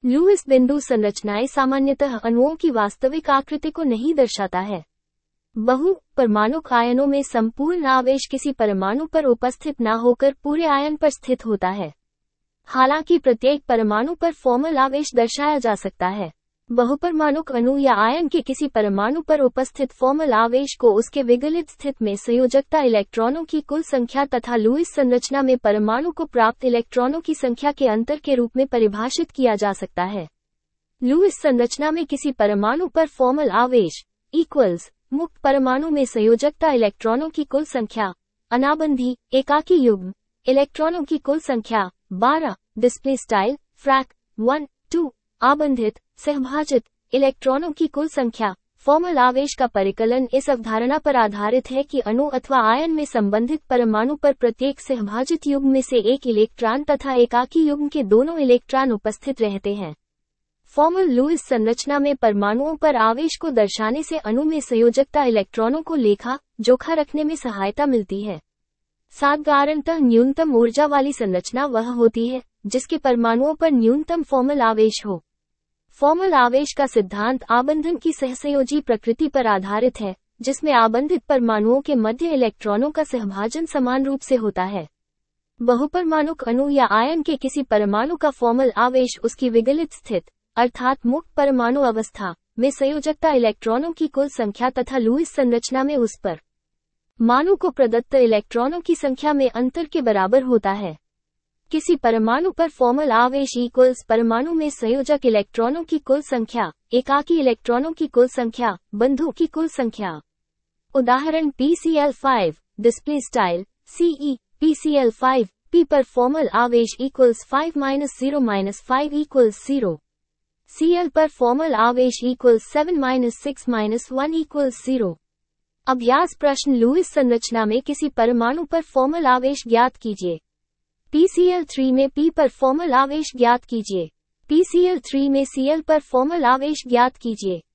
Lewis बिंदु संरचनाएं सामान्यतः अणुओं की वास्तविक आकृति को नहीं दर्शाता है। बहु परमाणुक आयनों में संपूर्ण आवेश किसी परमाणु पर उपस्थित न होकर पूरे आयन पर स्थित होता है। हालांकि प्रत्येक परमाणु पर फॉर्मल आवेश दर्शाया जा सकता है। बहुपरमाणुक अणु या आयन के किसी परमाणु पर उपस्थित फॉर्मल आवेश को उसके विगलित स्थिति में संयोजकता इलेक्ट्रॉनों की कुल संख्या तथा लुईस संरचना में परमाणु को प्राप्त इलेक्ट्रॉनों की संख्या के अंतर के रूप में परिभाषित किया जा सकता है। लुईस संरचना में किसी परमाणु पर फॉर्मल आवेश इक्वल्स मुक्त परमाणु में संयोजकता इलेक्ट्रॉनों की कुल संख्या अनाबंधी एकाकी युग्म इलेक्ट्रॉनों की कुल संख्या 12 डिस्प्ले स्टाइल फ्रैक 1 2 आबंधित सहभाजित इलेक्ट्रॉनों की कुल संख्या। फॉर्मल आवेश का परिकलन इस अवधारणा पर आधारित है कि अणु अथवा आयन में संबंधित परमाणु पर प्रत्येक सहभाजित युग्म में से एक इलेक्ट्रॉन तथा एकाकी युग्म के दोनों इलेक्ट्रॉन उपस्थित रहते हैं। फॉर्मल लुईस संरचना में परमाणुओं पर आवेश को दर्शाने से अणु में संयोजकता इलेक्ट्रॉनों को लेखा जोखा रखने में सहायता मिलती है। साधारणतः न्यूनतम ऊर्जा वाली संरचना वह होती है जिसके परमाणुओं पर न्यूनतम फॉर्मल आवेश हो। फॉर्मल आवेश का सिद्धांत आबंधन की सहसंयोजी प्रकृति पर आधारित है, जिसमें आबंधित परमाणुओं के मध्य इलेक्ट्रॉनों का सहभाजन समान रूप से होता है। बहुपरमाणुक अणु या आयन के किसी परमाणु का फॉर्मल आवेश उसकी विगलित स्थिति अर्थात मुक्त परमाणु अवस्था में संयोजकता इलेक्ट्रॉनों की कुल संख्या तथा लुईस संरचना में उस पर माणु को प्रदत्त इलेक्ट्रॉनों की संख्या में अंतर के बराबर होता है। किसी परमाणु पर फॉर्मल आवेश इक्वल्स परमाणु में संयोजक इलेक्ट्रॉनों की कुल संख्या एकाकी इलेक्ट्रॉनों की कुल संख्या बंधु की कुल संख्या। उदाहरण PCl5 display style CE PCl5 P पर फॉर्मल आवेश इक्वल्स 5-0-5 इक्वल्स 0। Cl पर फॉर्मल आवेश इक्वल्स 7-6-1 इक्वल्स 0। अभ्यास प्रश्न लुईस संरचना में किसी परमाणु पर फॉर्मल आवेश ज्ञात कीजिए। PCl3 में P पर फॉर्मल आवेश ज्ञात कीजिए। PCl3 में Cl पर फॉर्मल आवेश ज्ञात कीजिए।